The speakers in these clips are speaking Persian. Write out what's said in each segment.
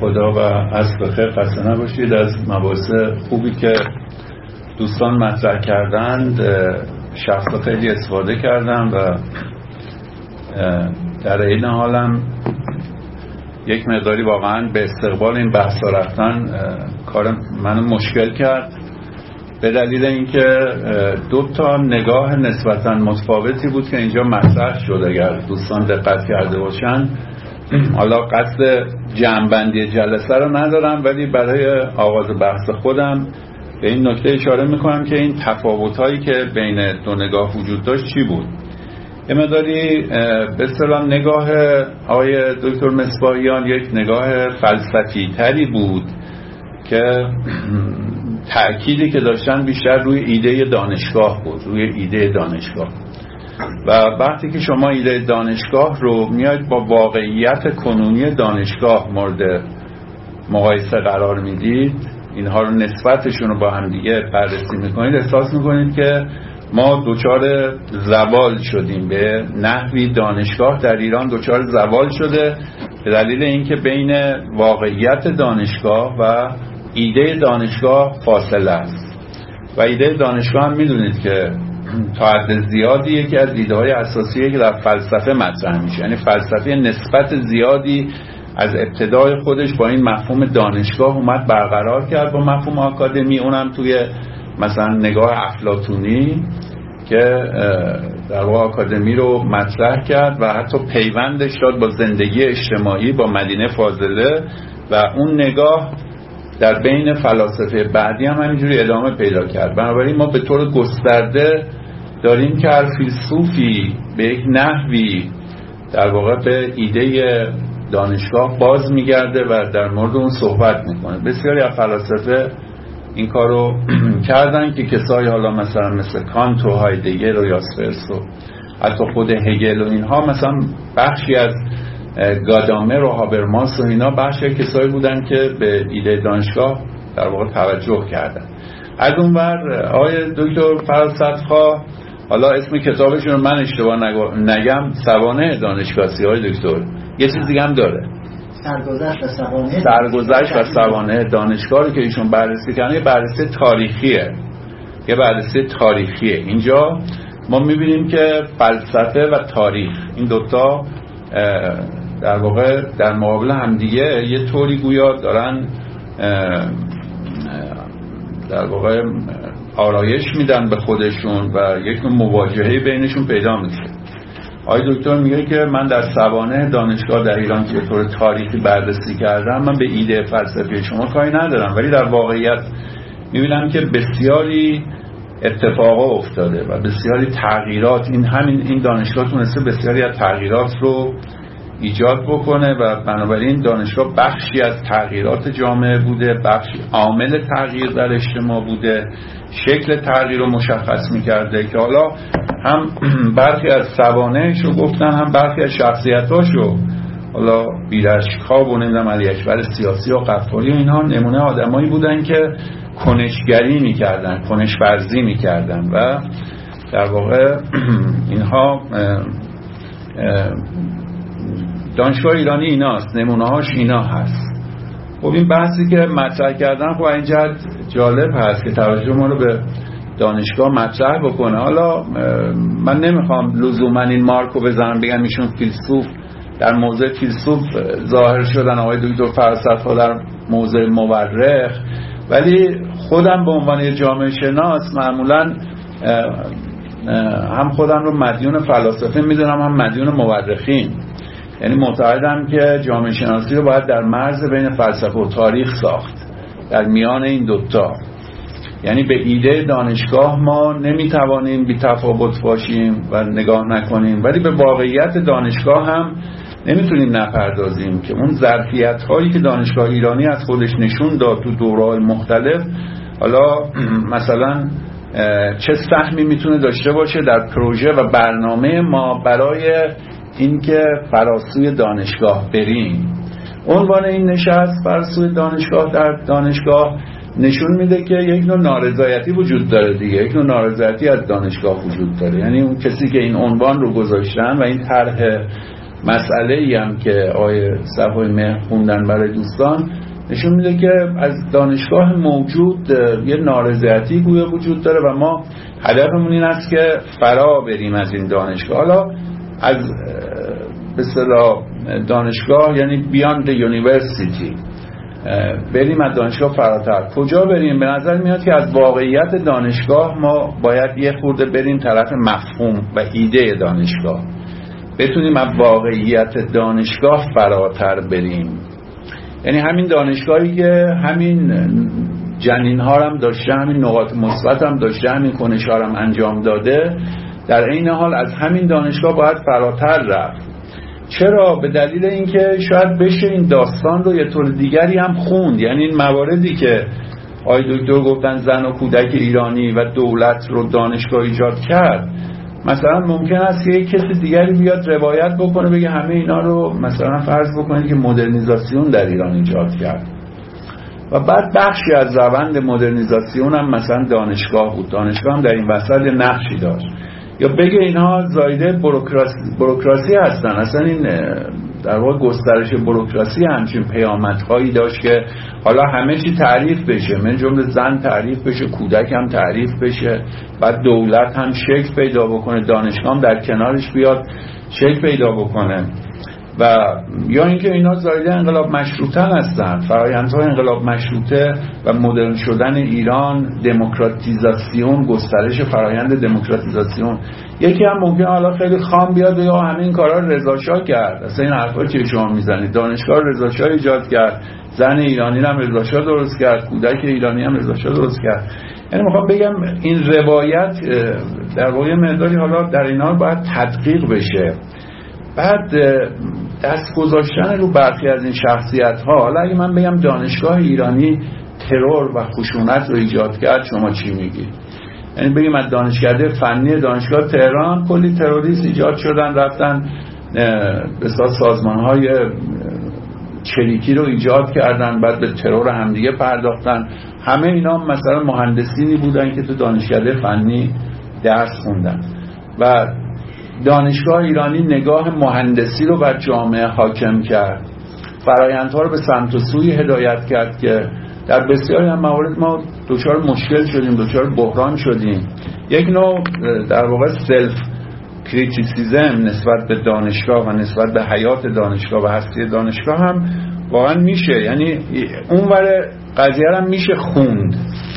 خدا و عصر بخیر، خسته نباشید. از مباحث خوبی که دوستان مطرح کردند شخصا خیلی استفاده کردم و در این حالم یک مقداری واقعا به استقبال این بحثا رفتن کار منو مشکل کرد، به دلیل اینکه دو تا نگاه نسبتا متفاوتی بود که اینجا مطرح شد. اگر دوستان دقت کرده باشن، حالا قصد جمع‌بندی جلسه رو ندارم، ولی برای آغاز بحث خودم به این نکته اشاره میکنم که این تفاوت‌هایی که بین دو نگاه وجود داشت چی بود. یه مقداری به اصطلاح نگاه آقای دکتر مصباحیان یک نگاه فلسفی تری بود که تأکیدی که داشتن بیشتر روی ایده دانشگاه بود، روی ایده دانشگاه. و وقتی که شما ایده دانشگاه رو میاید با واقعیت کنونی دانشگاه مورد مقایسه قرار میدید، اینها رو نسبتشون رو با هم دیگه بررسی میکنید، احساس میکنید که ما دوچار زوال شدیم. به نحوی دانشگاه در ایران دوچار زوال شده به دلیل اینکه بین واقعیت دانشگاه و ایده دانشگاه فاصله است. و ایده دانشگاه هم میدونید که تا حد زیادی یکی از ایده‌های اساسیه که در فلسفه مطرح میشه، یعنی فلسفه نسبت زیادی از ابتدای خودش با این مفهوم دانشگاه اومد برقرار کرد با مفهوم آکادمی، اونم توی مثلا نگاه افلاطونی که در واقع آکادمی رو مطرح کرد و حتی پیوندش داد با زندگی اجتماعی، با مدینه فاضله، و اون نگاه در بین فلاسفه بعدی هم همینجوری ادامه پیدا کرد. بنابراین ما به طور گسترده داریم که هر فیلسوفی به یک نحوی در واقع به ایده دانشگاه باز میگرده و در مورد اون صحبت میکنه. بسیاری از فلاسفه این کارو کردن که کسایی حالا مثل کانت و هایدگر و یاسپرس و حتی خود هگل و اینها مثلا بخشی از گادامر و هابرماس و اینا بخشی کسایی بودن که به ایده دانشگاه در واقع توجه کردن. از اون ور آقای دکتر فلسفه‌خواه، حالا اسم کتابشون رو من اشتباه نگم، سوانح دانشگاهی های دکتر، یه چیز دیگه هم داره، سرگذشت و سوانح دانشگاه که ایشون بررسی کردن، یه بررسی تاریخیه. اینجا ما میبینیم که فلسفه و تاریخ، این دوتا در واقع در مقابل همدیگه یه طوری گویا دارن در واقع آرایش میدن به خودشون و یک نوع مواجهه بینشون پیدا میشه. آقای دکتر میگه که من در سوانح دانشگاه در ایران که طور تاریخی بررسی کردم، من به ایده فلسفی شما کاری ندارم، ولی در واقعیت میبینم که بسیاری اتفاقا افتاده و بسیاری تغییرات، این دانشگاه تونسته بسیاری از تغییرات رو ایجاد بکنه و بنابراین دانشگاه بخشی از تغییرات جامعه بوده، بخشی عامل تغییر در اجتماع بوده، شکل تغییر رو مشخص میکرده که حالا هم برخی از سوانحش رو گفتن، هم برخی از شخصیتاش رو، حالا بیرشک‌ها و نمیدونم علی اکبر سیاسی و قفاری و اینها نمونه آدمایی بودن که کنشگری میکردن، کنش‌ورزی میکردن و در واقع اینها دانشگاه ایرانی ایناست، نمونه‌هاش اینا هست. خب این بحثی که مطرح کردن خب این جهت جالب هست که توجه ما رو به دانشگاه مطرح بکنه. حالا من نمیخوام لزوما این مارکو بزنم بگم ایشون فیلسوف در موضع فیلسوف ظاهر شدن، آقای دکتر فلسفه در موضع مورخ، ولی خودم به عنوان جامعه شناس معمولا هم خودم رو مدیون فلاسفه میدونم هم مدیون مورخین. یعنی معتقدم که جامعه شناسی رو باید در مرز بین فلسفه و تاریخ ساخت، در میان این دوتا. یعنی به ایده دانشگاه ما نمیتوانیم بی تفاوت باشیم و نگاه نکنیم، ولی به واقعیت دانشگاه هم نمیتونیم نپردازیم که اون ظرفیت هایی که دانشگاه ایرانی از خودش نشون داد تو دوره‌های مختلف، حالا مثلا چه سهمی میتونه داشته باشه در پروژه و برنامه ما برای اینکه فراسوی دانشگاه بریم. عنوان این نشست فراسوی دانشگاه در دانشگاه نشون میده که یک نوع نارضایتی وجود داره دیگه، یک نوع نارضایتی از دانشگاه وجود داره. یعنی اون کسی که این عنوان رو گذاشتن و این طرح مسئله‌ای هم که آیه صفای مهر خوندن برای دوستان نشون میده که از دانشگاه موجود یه نارضایتی گویا وجود داره و ما هدفمون این است که فرا بریم از این دانشگاه. حالا از به اصطلاح دانشگاه یعنی بیاند یونیورسیتی، بریم از دانشگاه فراتر. کجا بریم؟ به نظر میاد که از واقعیت دانشگاه ما باید یه خورده بریم طرف مفهوم و ایده دانشگاه، بتونیم از واقعیت دانشگاه فراتر بریم. یعنی همین دانشگاهی که همین جنین ها هم داشته، همین نقاط مثبت هم داشته، همین کنش ها هم انجام داده، در این حال از همین دانشگاه باید فراتر رفت. چرا؟ به دلیل اینکه شاید بشه این داستان رو یه طور دیگری هم خوند. یعنی این مواردی که آقای دکتر گفتن زن و کودک ایرانی و دولت رو دانشگاه ایجاد کرد، مثلا ممکن است که یک کسی دیگری بیاد روایت بکنه بگه همه اینا رو مثلا فرض بکنید که مدرنیزاسیون در ایران ایجاد کرد و بعد بخشی از روند مدرنیزاسیون هم مثلا دانشگاه بود، دانشگاه هم در این وسط نقشی داشت. یا بگه اینها زایده بروکراسی هستن، اصلا این در واقع گسترش بروکراسی همچین پیامدهایی داشت که حالا همه چی تعریف بشه، من جمله زن تعریف بشه، کودک هم تعریف بشه، بعد دولت هم شکل پیدا بکنه، دانشگاه هم در کنارش بیاد شکل پیدا بکنه. و یا اینکه اینا زایده انقلاب مشروطه هستن، فرآیندهای انقلاب مشروطه و مدرن شدن ایران، دموکراتیزاسیون، گسترش فرآیند دموکراتیزاسیون. یکی هم ممکنه حالا خیلی خام بیاد یا همه این کارا رضا شاه کرد. اصلا این حرفا چیه شما میزنید؟ دانشگاه رضا شاه ایجاد کرد، زن ایرانی هم رضا شاه درست کرد، کودک ایرانی هم رضا شاه درست کرد. یعنی میخوام بگم این روایت در واقع مقداری حالا در اینا باید تدقیق بشه. بعد دست گذاشتن رو برخی از این شخصیت ها. حالا اگه من بگم دانشگاه ایرانی ترور و خشونت رو ایجاد کرد، شما چی میگید؟ یعنی بگیم از دانشکده فنی دانشگاه تهران کلی تروریست ایجاد شدن، رفتن به سازمان های چریکی رو ایجاد کردن، بعد به ترور همدیگه پرداختن. همه اینا مثلا مهندسینی بودن که تو دانشکده فنی درس خوندن. و دانشگاه ایرانی نگاه مهندسی رو بر جامعه حاکم کرد، فرآیندها رو به سمت و سوی هدایت کرد که در بسیاری از موارد ما دچار مشکل شدیم، دچار بحران شدیم. یک نوع در واقع سلف کریتیسیزم نسبت به دانشگاه و نسبت به حیات دانشگاه و هستی دانشگاه هم واقعا میشه، یعنی اونور قضیه هم میشه خوند.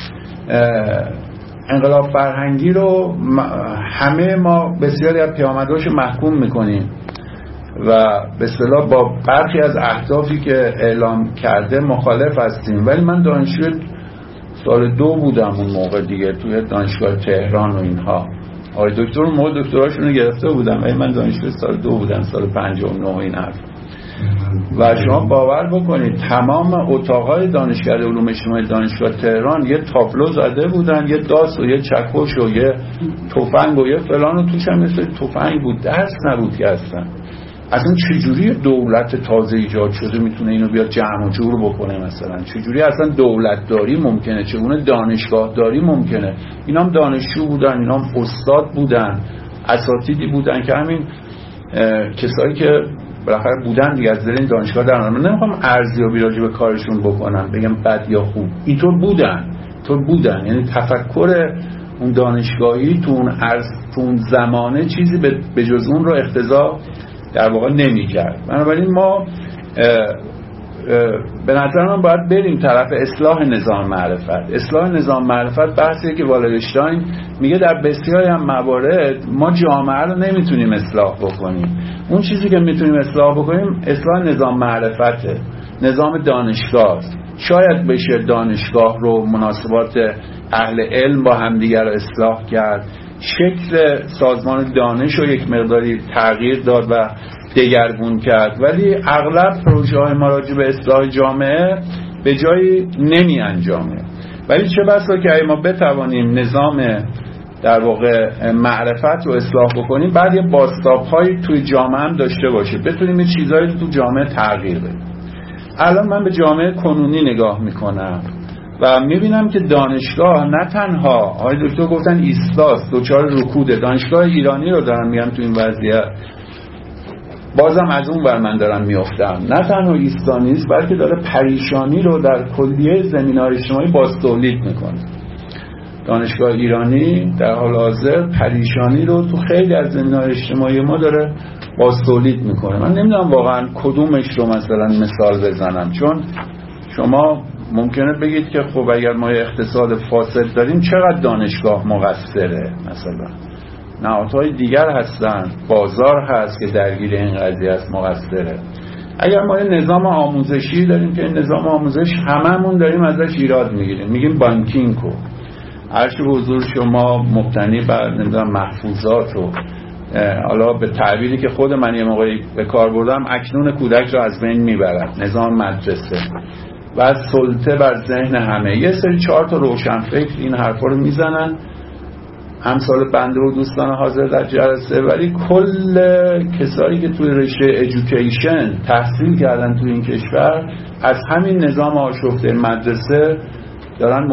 انقلاب فرهنگی رو همه ما بسیاری از پیامدهاش محکوم میکنیم و به اصطلاح با برخی از اهدافی که اعلام کرده مخالف هستیم. ولی من دانشجو سال 2 بودم اون موقع دیگه توی دانشگاه تهران و اینها. آقای دکتر اون موقع دکتراشون رو گرفته بودم، ولی من دانشجو سال 2 بودم، سال 59 این حرف. و شما باور بکنید تمام اتاقای دانشگاه علوم اجتماعی دانشگاه تهران یه تابلو زده بودن، یه داس و یه چکش و یه تفنگ و یه فلان و توش هم مثل تفنگ بود، درس نبود که اصلا چجوری دولت تازه ایجاد شده میتونه اینو بیاد جمع و جور بکنه؟ مثلا چجوری اصلا دولت داری ممکنه؟ چگونه دانشگاه داری ممکنه؟ اینا هم دانشجو بودن، اینا هم استاد بودن، اساتیدی بودن که همین کسایی که بالاخره بودن دیگه از این دانشگاه در من نمیخوام ارزیابی راجع به کارشون بکنم بگم بد یا خوب، اینطور بودن. یعنی تفکر اون دانشگاهی تو اون زمانه چیزی به جز اون رو اقتضا در واقع نمی‌کرد. بنابراین ما به نظر من باید بریم طرف اصلاح نظام معرفت. اصلاح نظام معرفت بحثیه که والرشتاین میگه در بسیاری از موارد ما جامعه رو نمیتونیم اصلاح بکنیم. اون چیزی که میتونیم اصلاح بکنیم اصلاح نظام معرفته، نظام دانشگاه. شاید بشه دانشگاه رو، مناسبات اهل علم با همدیگر رو اصلاح کرد، شکل سازمان دانش رو یک مقداری تغییر داد و دگرگون کرد. ولی اغلب پروژه های ما راجع به اصلاح جامعه به جایی نمی انجامه. ولی چه بسا که ما بتوانیم نظام در واقع معرفت رو اصلاح بکنیم، بعد یه بازتاب‌هایی توی جامعه هم داشته باشه، بتونیم یه چیزایی رو تو جامعه تغییر بدیم. الان من به جامعه کنونی نگاه میکنم و میبینم که دانشگاه نه تنها آقای دکتر گفتن ایستاست، دوچار رکوده. دانشگاه ایرانی رو دارم میگم تو این وضعیت بازم از اون ور من دارم میافتم. نه تنها ایستانی است بلکه داره پریشانی رو در کلیه زمینه‌های اجتماعی بازتولید میکنه. دانشگاه ایرانی در حال حاضر پریشانی رو تو خیلی از زمینه‌های اجتماعی ما داره بازتولید میکنه. من نمیدونم واقعا کدومش رو مثلا مثال بزنم، چون شما ممکنه بگید که خب اگر ما اقتصاد فاسد داریم چقدر دانشگاه مقصره؟ مثلا نهادهای دیگر هستن، بازار هست که درگیر این قضیه است، مقصره. اگر ما نظام آموزشی داریم که این نظام آموزش هممون داریم ازش ایراد میگیریم، میگیم بانکینگو، هرچی حضور شما مبتنی بر نمیدونم محفوظات و حالا به تعبیری که خود من یه موقعی به کار بردم اکنون کودک رو از بین میبرد نظام مدرسه و سلطه بر ذهن همه. یه سری 4 تا روشنفکر این حرفا رو میزنن، همسال بنده و دوستان حاضر در جلسه، ولی کل کسایی که توی رشته ایژوکیشن تحصیل کردن توی این کشور از همین نظام آشفته مدرسه دارن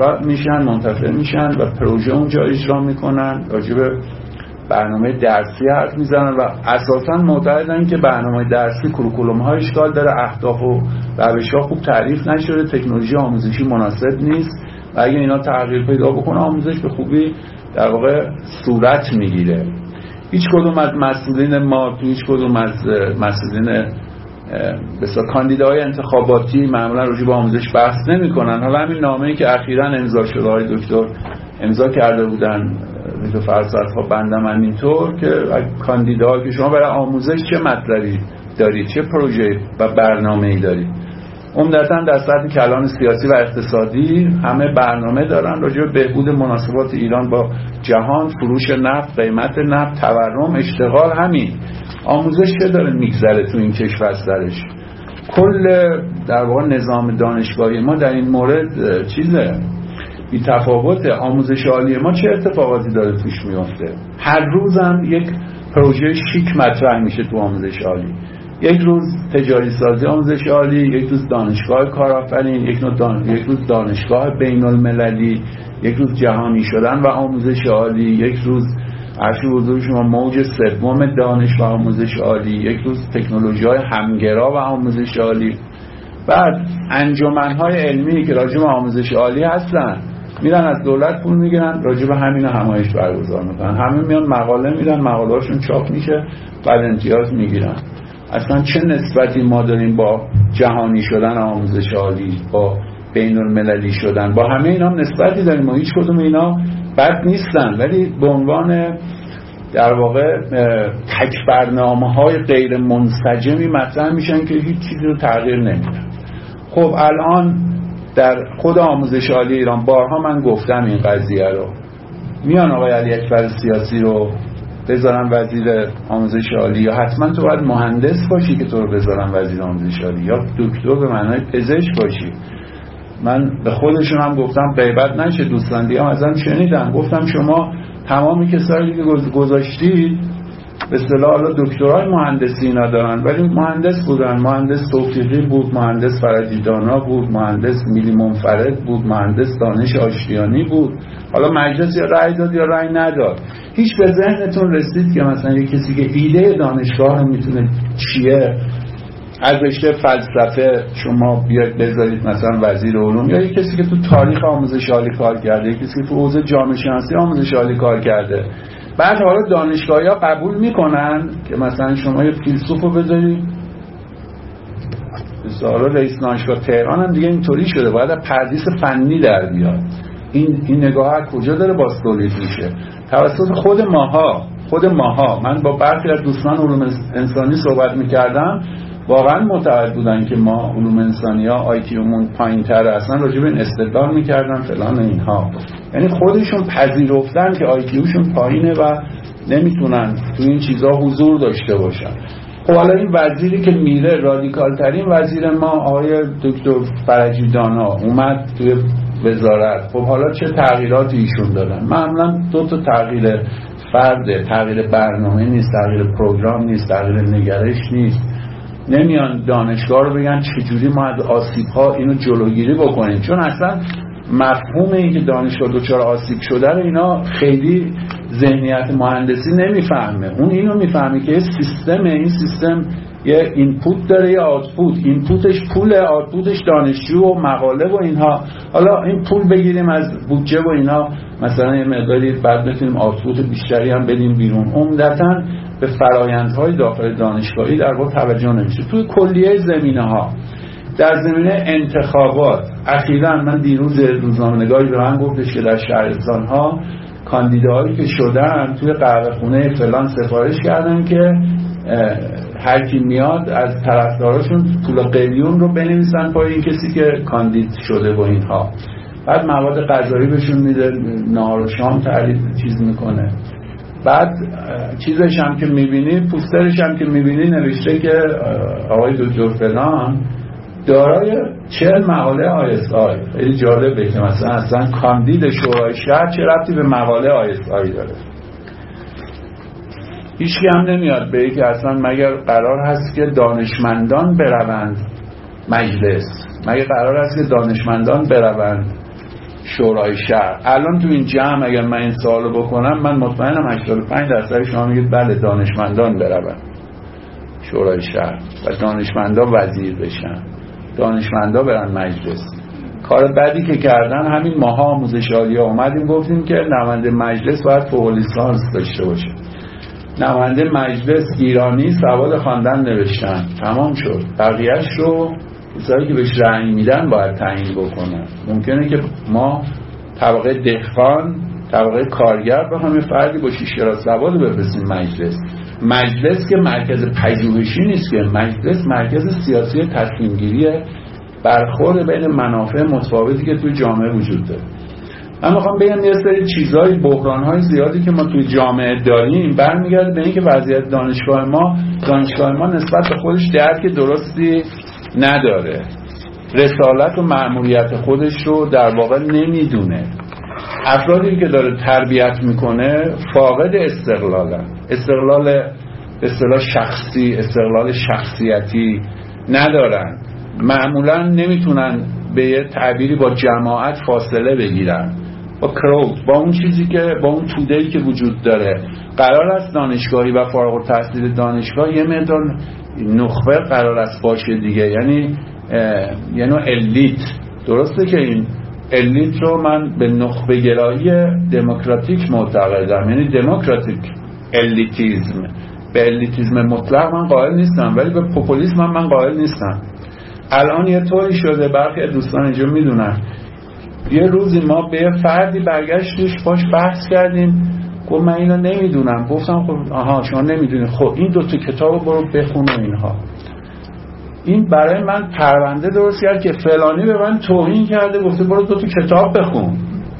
منتفع میشن و پروژه اونجا اجرا میکنن، راجع به برنامه درسی حرف میزنن و اساساً معتقدن که برنامه درسی کریکولوم ها اشکال داره، اهداف و روش‌ها خوب تعریف نشده، تکنولوژی آموزشی مناسب نیست و اگه اینا تغییر پیدا بکنه آموزش به خوبی در واقع صورت میگیره. هیچ کدوم از مسئولین ما تو هیچ کدوم از مسئولین بسیار کاندیداهای انتخاباتی معمولا راجع به آموزش بحث نمی‌کنن. حالا همین نامه‌ای که اخیراً امضا شده های دکتر امضا کرده بودن تو فلسفه بنده من اینطور که کاندیداها که شما برای آموزش چه مطلبی دارید، چه پروژه و برنامه‌ای دارید، عمدتاً در سطح کلان سیاسی و اقتصادی همه برنامه دارن راجع به بهبود مناسبات ایران با جهان، فروش نفت، قیمت نفت، تورم، اشتغال. همین آموزش چه داره میگذره تو این کشور سرش؟ کل در واقع نظام دانشگاهی ما در این مورد چیزه بی تفاوته. آموزش عالی ما چه اتفاقاتی داره توش میفته؟ هر روزم یک پروژه شیک مطرح میشه تو آموزش عالی. یک روز تجاری سازی آموزش عالی، یک روز دانشگاه کارآفرین، یک روز دانشگاه بین المللی، یک روز جهانی شدن و آموزش عالی، یک روز عرشی حضور شما موج سوم دانش و آموزش عالی، یک روز تکنولوژی‌های همگرا و آموزش عالی. بعد انجمن‌های علمی که راجع به آموزش عالی هستن میرن از دولت پول میگیرن، راجع به همین همایش برگزار میکنن، همه میان مقاله میدن، مقاله‌هاشون چاپ میشه، بعد امتیاز میگیرن. اصلا چه نسبتی ما داریم با جهانی شدن آموزش عالی، با بین المللی شدن؟ با همه اینا نسبتی داریم و هیچ کدوم اینا بد نیستن، ولی به عنوان در واقع تک برنامه‌های غیر منسجمی مطرح میشن که هیچ چیزی رو تغییر نمیدن. خب الان در خود آموزش عالی ایران بارها من گفتم این قضیه رو، میان آقای علی اکبر سیاسی رو بذارن وزیر آموزش عالی، یا حتما تو باید مهندس باشی که تو رو بذارن وزیر آموزش عالی، یا دکتر به معنای پزشک باشی. من به خودشون هم گفتم غیبت نشه، دوستان دیگه هم ازم شنیدن، گفتم شما تمامی کسایی که گذاشتید به اصطلاح حالا دکترای مهندسی ندارن ولی مهندس بودن، مهندس توفیقی بود، مهندس فرجی دانا بود، مهندس میلی منفرد بود، مهندس دانش آشتیانی بود. حالا مجلس یا رأی داد یا رأی نداد، هیچ به ذهنتون رسید که مثلا یک کسی که ایده دانشگاه میتونه چیه از رشته فلسفه شما بیاید بذارید مثلا وزیر علوم، یا یک کسی که تو تاریخ آموزش عالی کار کرده، یک کسی که تو حوزه جامعه شناسی آموزش عالی کار کرده. بعد حالا دانشگاهی‌ها قبول میکنن که مثلا شما یه فیلسوفو بذارید. حالا رئیس دانشگاه تهران هم دیگه اینطوری شده، باید پردیس فنی در بیاد. این نگاه از کجا داره بازتولید میشه؟ توسط خود ماها. من با برخی از دوستان علوم انسانی صحبت میکردم، واقعا معتقد بودن که ما علوم انسانی ها آیکیومون پایین تره، اصلا راجع به این استدلال میکردن فلان اینها. یعنی خودشون پذیرفتن که آیکیوشون پایینه و نمیتونن تو این چیزها حضور داشته باشن. خب حالا این وزیری که میره، رادیکال ترین وزیر ما آقای دکتر فرجی دانا اومد توی وزارت، خب حالا چه تغییراتی ایشون دادن؟ معمولا 2 تا تغییر فرده، تغییر برنامه نیست، تغییر پروگرام نیست، تغییر نگرش نیست. نمیان دانشگاه رو بگن چجوری ما از آسیب‌ها اینو جلوگیری بکنیم، چون اصلا مفهوم این که دانشگاه دچار آسیب شده رو اینا خیلی ذهنیت مهندسی نمیفهمه. اون اینو میفهمه که این سیستم یه اینپوت داره یه آوتپوت، اینپوتش پول، آوتپوتش دانشجو و مقاله و اینها. حالا این پول بگیریم از بودجه و اینا، مثلا یه مقداری بعد بتونیم آوتپوت بیشتری هم بدیم بیرون. عمدتاً به فرآیندهای داخل دانشگاهی در واقع توجه نمیشه. توی کلیه زمینه‌ها، در زمینه انتخابات اخیراً من دیروز روزنامه‌نگاری به من گفتش که در شهرستان‌ها کاندیداهایی که شدن توی قهوه‌خونه فلان سفارش کردن که هر کی میاد از طرفداراشون پول قلیون رو بنویسن پای این کسی که کاندید شده با اینها. بعد مواد غذایی بهشون میده، نهار و شام تعریف چیز میکنه. بعد چیزش هم که میبینی، پوسترش هم که میبینی نوشته که آقای دکتر فلان دارای 40 مقاله ISI. خیلی جالبه که مثلا اصلا کاندید شورای شهر چه ربطی به مقاله ISI داره. هیچی هم نمیاد به که اصلا مگر قرار هست که دانشمندان بروند مجلس، مگر قرار هست که دانشمندان بروند شورای شهر. الان تو این جمع اگر من این سوالو بکنم، من مطمئنم 85% شما میگید بله دانشمندان بروند شورای شهر و دانشمندا وزیر بشن، دانشمندا برن مجلس. کار بعدی که کردن، همین ماها آموزش عالیه اومدیم گفتیم که نماینده مجلس باید فوق لیسانس داشته باشه. نماینده مجلس ایرانی، سواد خواندن نوشتن، تمام شد. بقیه‌اش رو کسایی که بهش رأی میدن باید تعیین بکنن. ممکنه که ما طبقه دهقان، طبقه کارگر بخوایم فردی با 6 کلاس سواد بفرستیم مجلس که مرکز پژوهشی نیست، که مجلس مرکز سیاسی تصمیم گیریه، برخورد بین منافع متفاوتی که توی جامعه وجود داره. من میخوام بگم یه سری چیزای، بحران‌های زیادی که ما توی جامعه داریم برمیگرده به اینکه وضعیت دانشگاه ما نسبت به خودش درک درستی نداره. رسالت و مأموریت خودش رو در واقع نمیدونه. افرادی که داره تربیت میکنه فاقد استقلالن. استقلال به اصطلاح شخصی، استقلال شخصیتی ندارن. معمولا نمیتونن به یه تعبیری با جماعت فاصله بگیرن، با کراود، با اون چیزی که، با اون توده‌ای که وجود داره. قرار است دانشگاهی و فارغ التحصیل دانشگاه یه مقدار نخبه قرار است باشه دیگه، یعنی الیت. درسته که این الیت رو من به نخبه گرایی دموکراتیک معتقدم، یعنی دموکراتیک الیتیزم. به الیتیزم مطلق من قائل نیستم، ولی به پوپولیسم من قائل نیستم. الان یه طوری شده، برخی دوستان اینجا میدونن، یه روزی ما به یه فردی برگشتیش باش بحث کردیم، گفت من اینو نمیدونم. گفتم خب آها شما نمیدونی، خب این 2 کتابو برو بخون و اینها. این برای من پرونده درست کرد که فلانی به من توهین کرده، گفته برو 2 کتاب بخون.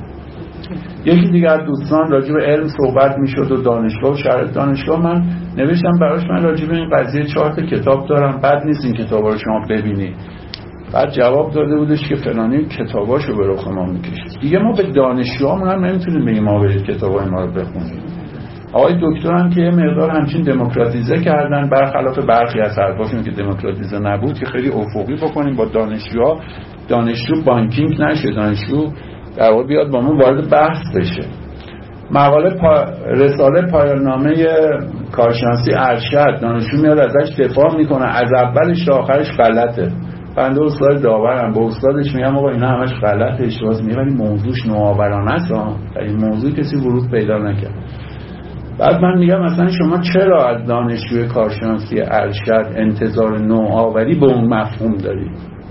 یکی دیگر دوستان راجع به علم صحبت میشد و دانشگاه و شرایط دانشگاه، من نوشتم براش من راجع به این قضیه 4 کتاب دارم، بد نیست این کتابا رو شما ببینید. بعد جواب داده بودش که فلانی کتاباشو به رخ ما میکشه. دیگه ما به دانشجوامون هم نمیتونیم بگیم ما برید کتابای ما رو بخونید. آقای دکتر هم که یه مقدار همچین دموکراتیزه کردن، برخلاف برخی از حرفاشون که دموکراتیزه نبود، که خیلی افقی بکنیم با دانشجوها، دانشجو بانکینگ نشه، دانشجو در واقع بیاد با ما وارد بحث بشه. مقاله رساله پایان‌نامه کارشناسی ارشد، دانشجو میاد ازش دفاع میکنه، از اولش تا آخرش غلطه. بنده استاد داورم، با استادش میگم آقا اینا همش غلطه، اشتباهه، میگم موضوعش نوآورانه است، این موضوع کسی ورود پیدا نکرد. بعد من میگم مثلا شما چرا از دانشجوی کارشناسی ارشد انتظار نوآوری به اون مفهوم دارید؟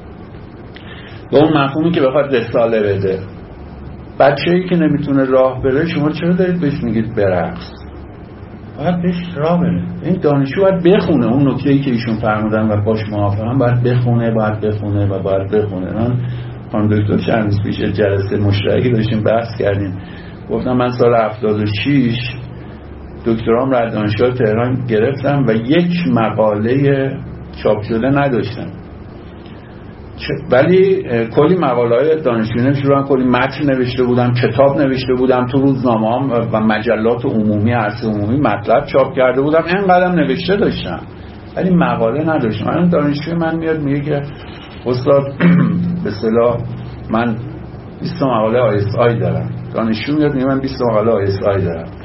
به اون مفهومی که بخواد رساله بده. بچه‌ای که نمیتونه راه بره شما چرا دارید بهش میگید برقص؟ باید بهش راه بره. این دانشجو باید بخونه اون نکته‌ای که ایشون فرمودن و باش موافقم، باید بخونه و باید بخونه. من خانم دکتر چند روز پیش جلسه مشترکی داشتیم بحث کردیم، گفتم من سال 76 دکترام را از دانشگاه تهران گرفتم و یک مقاله چاپ شده نداشتم، ولی کلی مقاله‌های دانشجویی نوشته بودم، کلی متن نوشته بودم، کتاب نوشته بودم، تو روزنامه‌ها و مجلات عمومی، عرصه عمومی مطلب چاپ کرده بودم، اینقدرم نوشته داشتم ولی مقاله نداشتم. الان دانشجوی من میاد میگه که استاد به اصطلاح من 20 مقاله ISI دارم. دانشجو میاد میگه من 20 مقاله ISI دارم.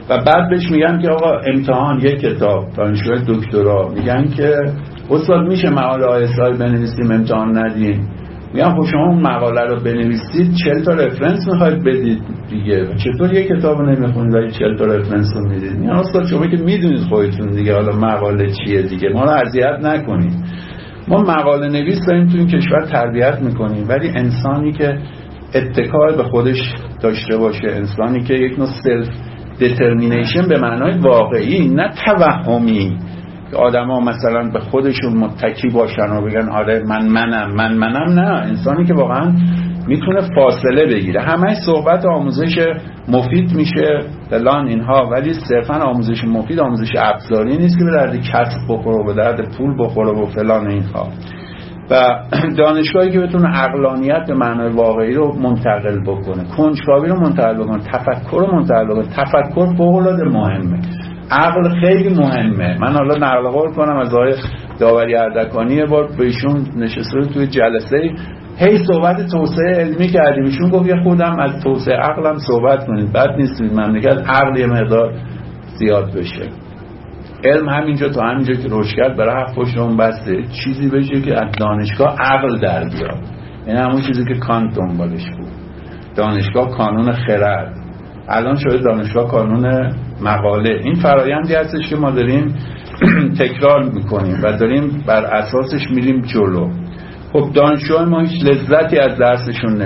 و بعد بهش میگن که آقا امتحان یک کتاب دانشجوی دکترا میگن که استاد میشه مقاله آیسای بنویسیم امتحان ندیم؟ میگن خب شما اون مقاله رو بنویسید 40 تا رفرنس میخواید بدید دیگه، چطور یک کتاب رو نمیخونید ولی 40 تا رفرنس رو میدید؟ میگن استاد شما که میدونید خودتون دیگه حالا مقاله چیه دیگه، ما رو اذیت نکنید. ما مقاله نویس داریم تو این کشور تربیت میکنیم، ولی انسانی که اتکای به خودش داشته باشه، انسانی که یک نوع سلف دترمینیشن به معنای واقعی نه توهمی، که آدما مثلا به خودشون متکی باشن و بگن آره منم، نه، انسانی که واقعا میتونه فاصله بگیره. همه صحبت آموزش مفید میشه فلان اینها، ولی صرفا آموزش مفید آموزش ابزاری نیست که به درد کسب بخوره و به درد پول بخوره و فلان اینها. و دانشگاهی که بتونه عقلانیت به معنای واقعی رو منتقل بکنه، کنجکاوی رو منتقل بکنه، تفکر رو منتقل بکنه. تفکر فوق‌العاده مهمه، عقل خیلی مهمه. من حالا نقل قول کنم از آقای داوری اردکانی، یه بار به ایشون نشسته توی جلسه هی صحبت توسعه علمی کردیم، ایشون گفت یه خودم از توسعه عقلم صحبت کنید، بد نیست مملکت عقل یه مقدار زیاد بشه. علم همینجا تا همینجا که رشد کرد برای هفت پشتمون بسته، چیزی بشه که از دانشگاه عقل در بیاد. این همون چیزی که کانت دنبالش بود. دانشگاه کانون خرد، الان شده دانشگاه کانون مقاله. این فرایندی هستش که ما داریم تکرار میکنیم و داریم بر اساسش میریم جلو. خب دانشجوهای ما هیچ لذتی از درسشون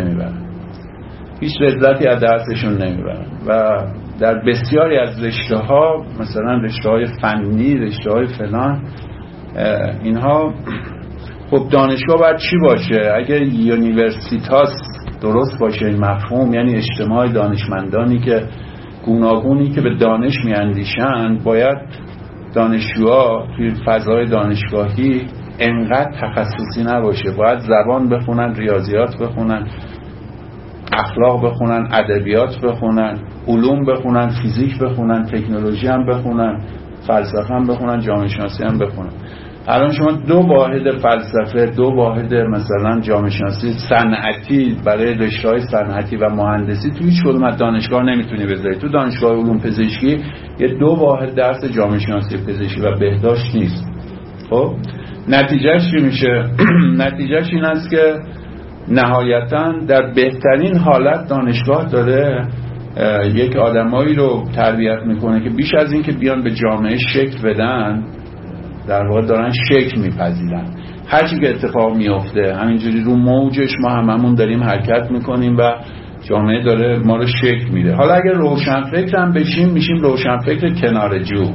نمیبرن، و در بسیاری از رشته‌ها، مثلا رشته‌های فنی، رشته‌های فلان، اینها خب دانشگاه باید چی باشه؟ اگه یونیورسیتاس درست باشه این مفهوم، یعنی اجتماع دانشمندانی که گوناگونی که به دانش میاندیشن، باید دانشجوها توی فضای دانشگاهی انقدر تخصصی نباشه، باید زبان بخونن، ریاضیات بخونن، اخلاق بخونن، ادبیات بخونن، علوم بخونن، فیزیک بخونن، تکنولوژی هم بخونن، فلسفه هم بخونن، جامعه شناسی هم بخونن. الان شما 2 واحد فلسفه، 2 واحد مثلا جامعه شناسی صنعتی برای رشته‌های صنعتی و مهندسی تو هیچ کدوم از دانشگاه نمیتونی بذاری. تو دانشگاه علوم پزشکی یه 2 واحد درس جامعه شناسی پزشکی و بهداشت نیست. خب نتیجهش چی میشه؟ نتیجهش این است که نهایتاً در بهترین حالت دانشگاه داره یک آدمایی رو تربیت میکنه که بیش از این که بیان به جامعه شکل بدن، در واقع دارن شکل میپذیرن. هر چی که اتفاق میفته همینجوری رو موجش ما هممون داریم حرکت میکنیم و جامعه داره ما رو شکل میده. حالا اگر روشنفکر هم بشیم، میشیم روشنفکر کناره‌جو.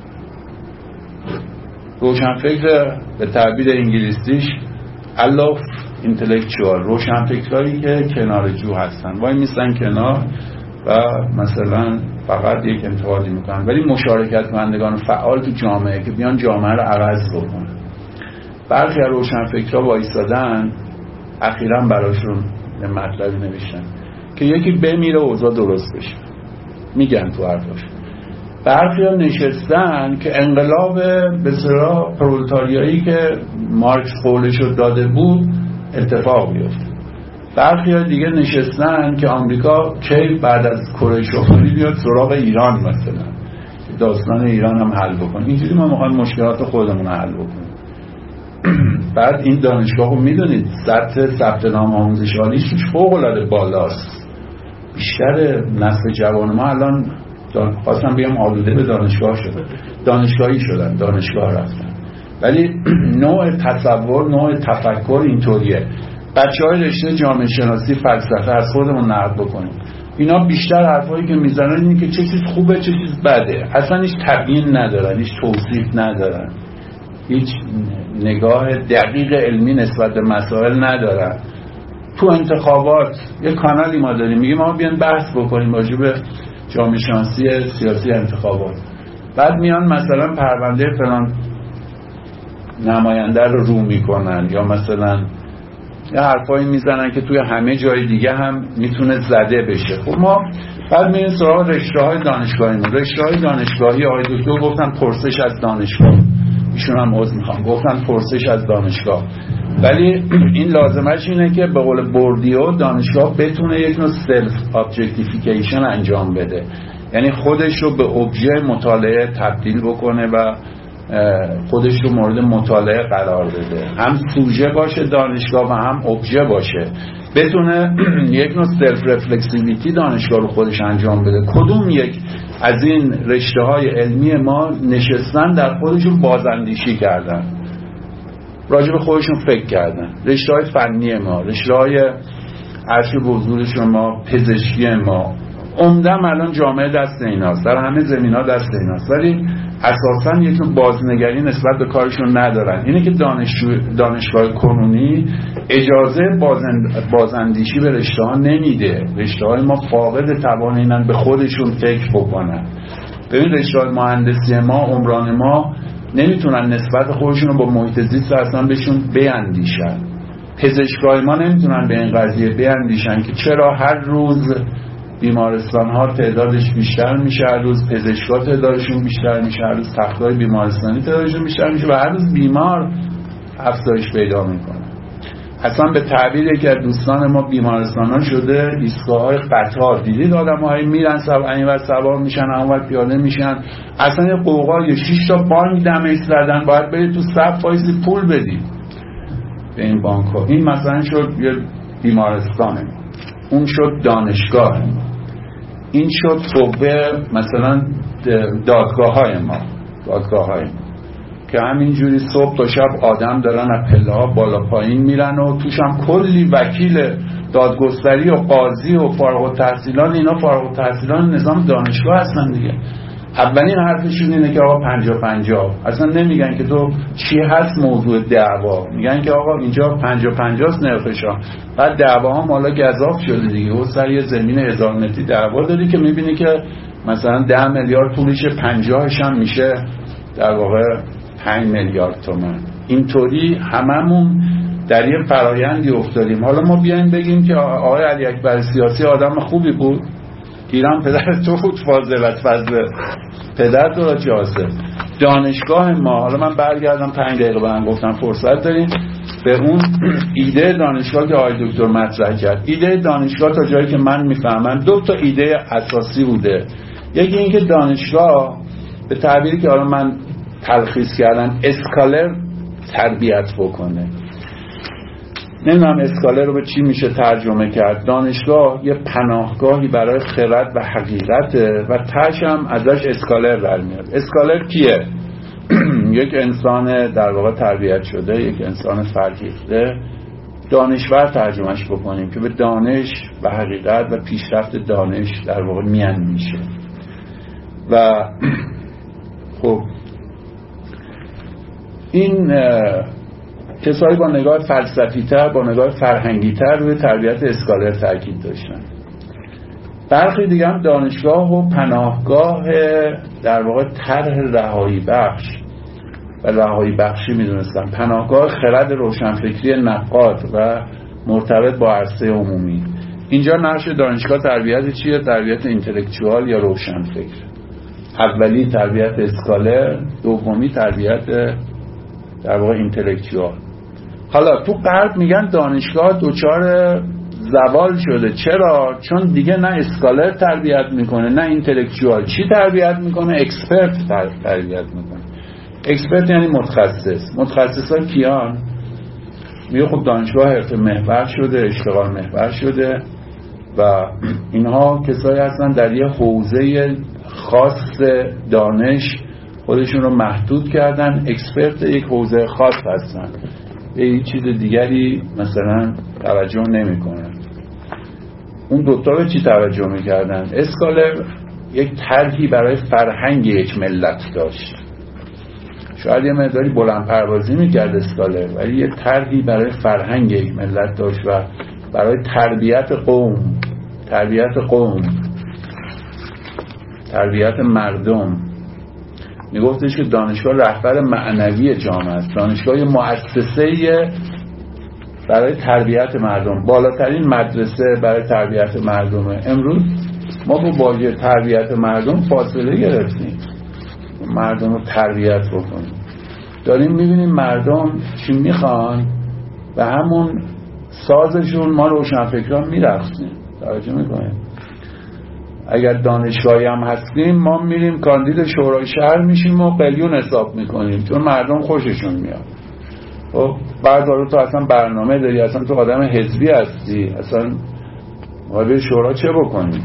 روشنفکر به تعبیر انگلیسیش الاف اینتלקچوال، روشنفکرایی که کناره‌جو هستن، وای میستن کنار و مثلا فقط یک انتقادی میکنن، ولی مشارکت کنندگان فعال تو جامعه که بیان جامعه رو عوض بکنن. برخی از روشنفکرها وایسادن، اخیراً براشون مطلبی نوشتن که یکی بمیره اوضاع درست بشه، میگن تو حرفاش. برخی ها نشستن که انقلاب به اصطلاح پرولتاریایی که مارکس قولشو داده بود اتفاق بیفته. برخی ها دیگه نشستن که آمریکا کی بعد از کره شمالی بیاد سراغ ایران، مثلا داستان ایران هم حل بکنه. اینجوری ما میخوایم مشکلات خودمون رو حل بکنیم. بعد این دانشگاه رو میدونید سطح ثبت نام آموزش عالیش فوق العاده بالاست. بیشتر نسل جوان ما الان خواستم بگم آلوده به دانشگاه شده، دانشگاهی شدن، دانشگاه رفتن، ولی نوع تصور، نوع تفکر اینطوریه. بچه‌های رشته جامعه شناسی فلسفه از خودمون نقد بکنیم، اینا بیشتر حرفایی که میزنن اینه که چه چیز خوبه چه چیز بده، اصلا هیچ تبیین ندارن، هیچ توصیف ندارن، هیچ نگاه دقیق علمی نسبت به مسائل ندارن. تو انتخابات یه کانالی ما داریم میگه ما بیان بحث بکنیم راجع به جامعه شناسی سیاسی انتخابات، بعد میان مثلا پرونده فلان نماینده رو میکنن یا مثلا یه حرفایی میزنن که توی همه جای دیگه هم میتونه زده بشه. خب ما بعد میریم سراغ رشته‌های دانشگاهی. رشته‌های دانشگاهی آقای دکتر گفتن پرسش از دانشگاه، ایشون هم عذر میخوام، گفتن پرسش از دانشگاه، ولی این لازمش اینه که به قول بوردیو دانشگاه بتونه یک نوع سلف ابجکتیفیکیشن انجام بده، یعنی خودش رو به ابژه مطالعه تبدیل بکنه و خودش رو مورد مطالعه قرار بده، هم سوژه باشه دانشگاه و هم ابژه باشه، بتونه یک نوع سلف رفلکسیویتی دانشگاه رو خودش انجام بده. کدوم یک از این رشته های علمی ما نشستن در خودشون بازاندیشی کردن، راجع به خودشون فکر کردن؟ رشته های فنی ما، رشته های عرش بزرگ شما، پزشکی ما، عمدن الان جامعه دست ایناست، در همه زمین ها دست ایناست، ولی اساساً یک بازنگری نسبت به کارشون ندارن. اینه که دانشگاه کنونی اجازه بازاندیشی به رشته ها نمیده. رشته های ما فاقد توان اینن به خودشون فکر بکنن. ببین رشته های مهندسی ما، عمران ما نمیتونن نسبت خودشون رو با محیط زیست اصلا بهشون بیاندیشن. پزشکای ما نمیتونن به این قضیه بیاندیشن که چرا هر روز بیمارستان ها تعدادش بیشتر میشه، هر روز پزشکا تعدادشون بیشتر میشه، هر روز تختای بیمارستانی تعدادشون بیشتر میشه و هر روز بیمار افزایش پیدا میکنه. اصلا به تعبیر یکی از دوستان ما بیمارستان ها شده ایستگاه‌های قطار. دیدید آدم‌های میرن اینور سوار میشن اونور پیاده میشن، اصلا یه قوقای 6 تا بانک دمش زدن، باید برید تو صف وایسی پول بدید به این بانک‌ها. این مثلا شد یه بیمارستانه، اون شد دانشگاه ما، این شد صوبه مثلا دادگاه ما که همینجوری صبح تا شب آدم دارن از پله ها بالا پایین میرن و توش هم کلی وکیل دادگستری و قاضی و فارغ التحصیلان. اینا فارغ التحصیلان نظام دانشگاه هستن دیگه. اولین حرفشون اینه که آقا 50-50، اصلا نمیگن که تو چی هست موضوع دعوا، میگن که آقا اینجا 50-50 است نرخشا. بعد دعوا هم حالا گزاف شده دیگه، اون سر یه زمین 1000 متری دعوا داری که میبینی که مثلا 10 میلیارد پولشه، 50ش هم میشه در واقع 5 میلیارد تومان. اینطوری هممون در یه فرایندی افتادیم. حالا ما بیایم بگیم که آقای علی اکبر سیاسی آدم خوبی بود، ایران پدر تو بود، فضل پدر تو را جاسه. دانشگاه ما، حالا من برگردم 5 دقیقه من گفتم فرصت داریم به اون ایده دانشگاه که آقای دکتر مطرح کرد. ایده دانشگاه تا جایی که من میفهمم 2 تا ایده اساسی بوده. یکی این که دانشگاه به تعبیری که حالا من تلخیص کردم اسکالر تربیت بکنه. نمیدونم اسکالر رو به چی میشه ترجمه کرد. دانشگاه یه پناهگاهی برای خرد و حقیقته و تاش هم ازش اسکالر در میاد. اسکالر کیه؟ یک انسان در واقع تربیت شده، یک انسان فرهیخته. دانشور ترجمهش بکنیم که به دانش و حقیقت و پیشرفت دانش در واقع میشه. و خب این کسایی با نگاه فلسفی تر، با نگاه فرهنگی تر روی تربیت اسکالر تاکید داشتن. برخی دیگه هم دانشگاه و پناهگاه در واقع طرح رهایی بخش و رهایی بخشی میدونستن، پناهگاه خرد روشنفکری نقاد و مرتبط با عرصه عمومی. اینجا نقش دانشگاه تربیت چیه؟ تربیت اینتלקچوال یا روشنفکر. اولی تربیت اسکالر، دومی تربیت در واقع اینتלקچوال. حالا تو غرب میگن دانشگاه دوچار زوال شده. چرا؟ چون دیگه نه اسکالر تربیت میکنه نه اینتלקچوال. چی تربیت میکنه؟ اکسپرت تربیت میکنه. اکسپرت یعنی متخصص. متخصصا کیان؟ میگه خب دانشگاه حرفه محور شده، اشتغال محور شده و اینها کسایی هستن در یه حوزه خاص دانش خودشون رو محدود کردن، اکسپرت یک حوزه خاص هستن، به هیچ چیز دیگری مثلا توجه نمی کنن. اون دوتا به چی توجه می کردن؟ اسکالر یک طرحی برای فرهنگ یک ملت داشت. شاید یه مقداری بلند پروازی می کرد اسکالر، ولی یک طرحی برای فرهنگ یک ملت داشت و برای تربیت قوم، تربیت مردم. میگفتش که دانشگاه رهبر معنوی جامعه است. دانشگاه یه مؤسسه برای تربیت مردم، بالاترین مدرسه برای تربیت مردمه. امروز ما با واژه تربیت مردم فاصله گرفتیم. مردم رو تربیت بکنیم. داریم میبینیم مردم چی میخوان و همون سازشون ما روشنفکران میرقصیم. توجه میکنیم؟ اگر دانشگاهی هم هستیم ما میریم کاندید شورای شهر میشیم و قلیون حساب میکنیم چون مردم خوششون میاد. خب بعد تو اصلا برنامه داری، اصلا تو آدم حزبی هستی، اصلا باید شورا چه بکنی؟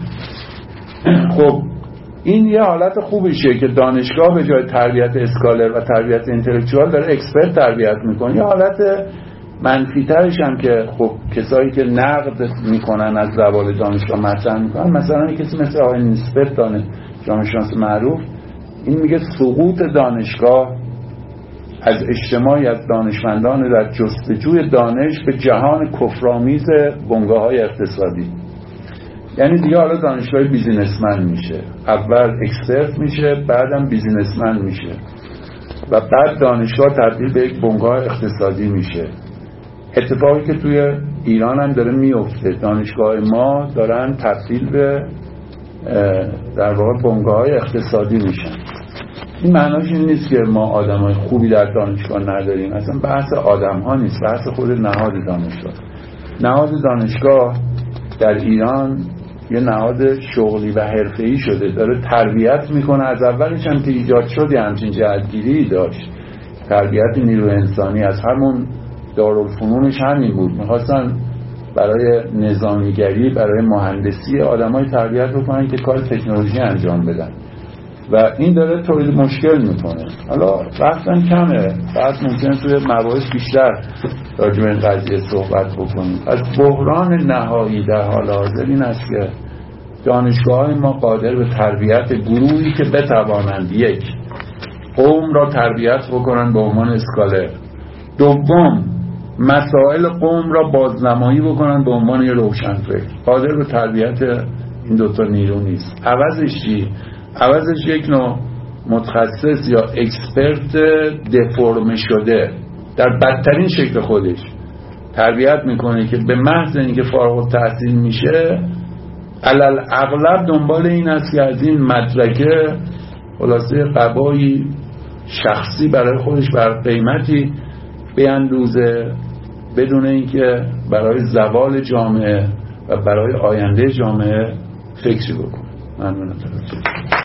خب این یه حالت خوبیشه که دانشگاه به جای تربیت اسکالر و تربیت اینتלקچوال داره اکسپرت تربیت میکنه. یه حالت منفی ترش هم که خب کسایی که نقد میکنن از زوال دانشگاه مطرح میکنن، مثلا کسی مثل آقای نیسبت جامعه شناس معروف، این میگه سقوط دانشگاه از اجتماعی از دانشمندان در جستجوی دانش به جهان کفرآمیز بنگاه‌های اقتصادی. یعنی دیگه حالا دانشگاه بیزینسمن میشه، اول اکسپرت میشه بعدم بیزینسمن میشه و بعد دانشگاه تبدیل به یک بنگاه اقتصادی میشه. اتفاقی که توی ایران هم داره میفته، دانشگاه ما دارن تبدیل به در واقع بنگاه‌های اقتصادی میشن. این معناش این نیست که ما آدمای خوبی در دانشگاه نداریم، اصلا بحث آدم ها نیست، بحث خود نهاد دانشگاه. نهاد دانشگاه در ایران یه نهاد شغلی و حرفه‌ای شده، داره تربیت میکنه. از اولش هم که ایجاد شد همچین جهتگیری داشت، تربیت نیروی انسانی. از همون دارالفنونش همین بود، میخواستن برای نظامیگری، برای مهندسی آدمای تربیت بکنن که کار تکنولوژی انجام بدن و این داره تولید مشکل میکنه. حالا وقتاً کمه، بعد ممکنه توی مباحث بیشتر راجع به این قضیه صحبت بکنیم. از بحران نهایی در حال حاضر این است که دانشگاه‌های ما قادر به تربیت گروهی که بتوانند یک، قوم را تربیت بکنن به عنوان اسکالر، دوم، مسائل قوم را بازنمایی بکنن به عنوان یه روشنفکر. قادر به تربیت این دوتا نیرو نیست. عوضش چی؟ عوضش یک نوع متخصص یا اکسپرت دفرم شده در بدترین شکل خودش تربیت میکنه که به محض اینکه فارغ التحصیل میشه علل اغلب دنبال این است که از این مدرکه خلاصه قبایی شخصی برای خودش بر قیمتی بیندوزه بدون اینکه برای زوال جامعه و برای آینده جامعه فکری بکنه. ممنونم.